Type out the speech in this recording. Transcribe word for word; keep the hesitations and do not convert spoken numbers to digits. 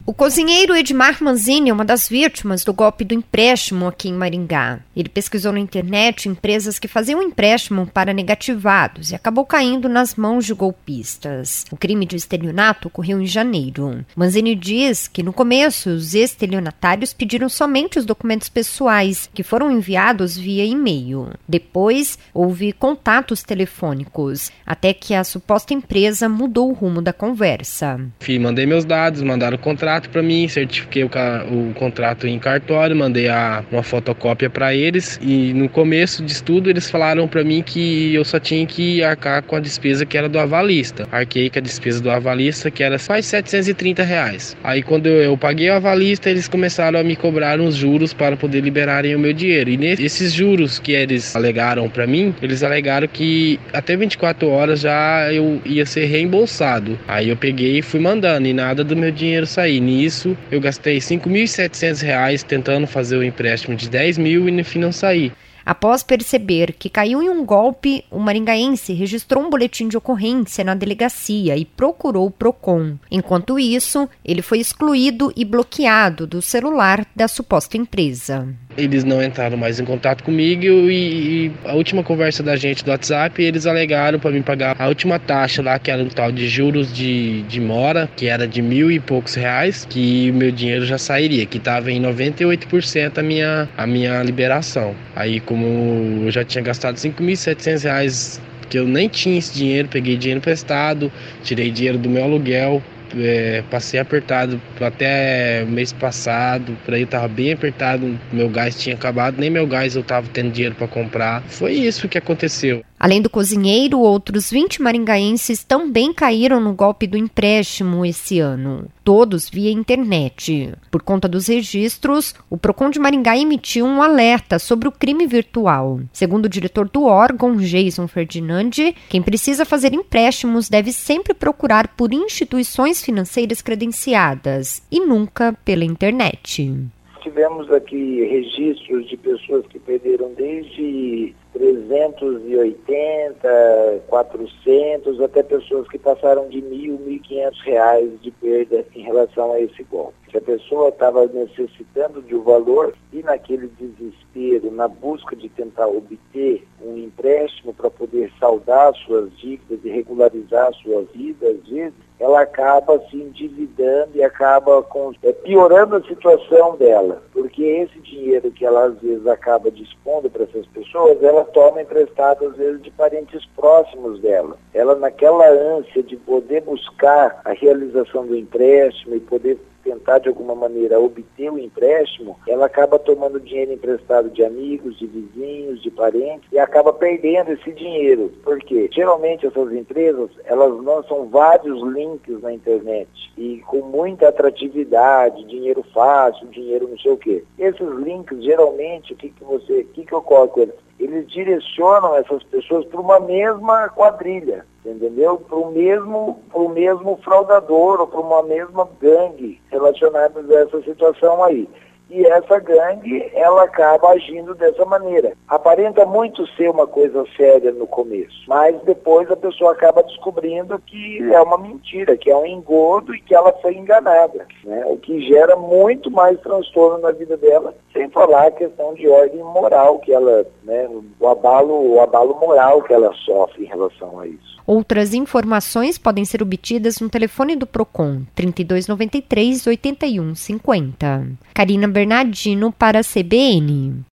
O cozinheiro Edmar Manzini é uma das vítimas do golpe do empréstimo aqui em Maringá. Ele pesquisou na internet empresas que faziam empréstimo para negativados e acabou caindo nas mãos de golpistas. O crime de estelionato ocorreu em janeiro. Manzini diz que no começo os estelionatários pediram somente os documentos pessoais, que foram enviados via e-mail. Depois houve contatos telefônicos, até que a suposta empresa mudou o rumo da conversa. Fui, mandei meus dados, mandaram o contrato para mim, certifiquei o, o contrato em cartório, mandei a, uma fotocópia para eles e no começo de estudo eles falaram para mim que eu só tinha que arcar com a despesa que era do avalista. Arquei com a despesa do avalista, que era quase setecentos e trinta reais. Aí quando eu, eu paguei o avalista, eles começaram a me cobrar uns juros para poder liberarem o meu dinheiro. E nesses juros que eles alegaram para mim, eles alegaram que até vinte e quatro horas já eu ia ser reembolsado. Aí eu peguei e fui mandando e nada do meu dinheiro sair. Nisso, eu gastei cinco mil e setecentos reais tentando fazer o empréstimo de dez mil e no fim não saí. Após perceber que caiu em um golpe, o maringaense registrou um boletim de ocorrência na delegacia e procurou o Procon. Enquanto isso, ele foi excluído e bloqueado do celular da suposta empresa. Eles não entraram mais em contato comigo e, e a última conversa da gente do WhatsApp, eles alegaram para mim pagar a última taxa lá, que era um tal de juros de, de mora, que era de mil e poucos reais, que o meu dinheiro já sairia, que estava em noventa e oito por cento a minha, a minha liberação. Aí, como eu já tinha gastado cinco mil e setecentos reais, que eu nem tinha esse dinheiro, peguei dinheiro emprestado, tirei dinheiro do meu aluguel, é, passei apertado até o mês passado, por aí estava bem apertado, meu gás tinha acabado, nem meu gás eu estava tendo dinheiro para comprar. Foi isso que aconteceu. Além do cozinheiro, outros vinte maringaenses também caíram no golpe do empréstimo esse ano, todos via internet. Por conta dos registros, o Procon de Maringá emitiu um alerta sobre o crime virtual. Segundo o diretor do órgão, Jason Ferdinandi, quem precisa fazer empréstimos deve sempre procurar por instituições financeiras credenciadas e nunca pela internet. Tivemos aqui registros de pessoas que perderam desde trezentos e oitenta, quatrocentos, até pessoas que passaram de mil, mil e quinhentos reais de perda em relação a esse golpe. Se a pessoa estava necessitando de um valor e naquele desespero, na busca de tentar obter um empréstimo para poder saldar suas dívidas e regularizar a sua vida, às vezes, ela acaba se endividando e acaba com, é, piorando a situação dela, porque esse dinheiro que ela às vezes acaba dispondo para essas pessoas, ela toma emprestado às vezes de parentes próximos dela. Ela, naquela ânsia de poder buscar a realização do empréstimo e poder tentar de alguma maneira obter o empréstimo, ela acaba tomando dinheiro emprestado de amigos, de vizinhos, de parentes e acaba perdendo esse dinheiro. Por quê? Geralmente essas empresas, elas lançam vários links na internet e com muita atratividade, dinheiro fácil, dinheiro não sei o quê. Esses links, geralmente, o que que você, o que que ocorre com eles? Eles direcionam essas pessoas para uma mesma quadrilha, entendeu? Para o mesmo, para o mesmo fraudador ou para uma mesma gangue relacionada a essa situação aí. E essa gangue, ela acaba agindo dessa maneira. Aparenta muito ser uma coisa séria no começo, mas depois a pessoa acaba descobrindo que é uma mentira, que é um engodo e que ela foi enganada, né? O que gera muito mais transtorno na vida dela, sem falar a questão de ordem moral que ela, né, o abalo, o abalo moral que ela sofre em relação a isso. Outras informações podem ser obtidas no telefone do Procon, trinta e dois noventa e três, oitenta e um cinquenta. Karina Bernardino para a C B N.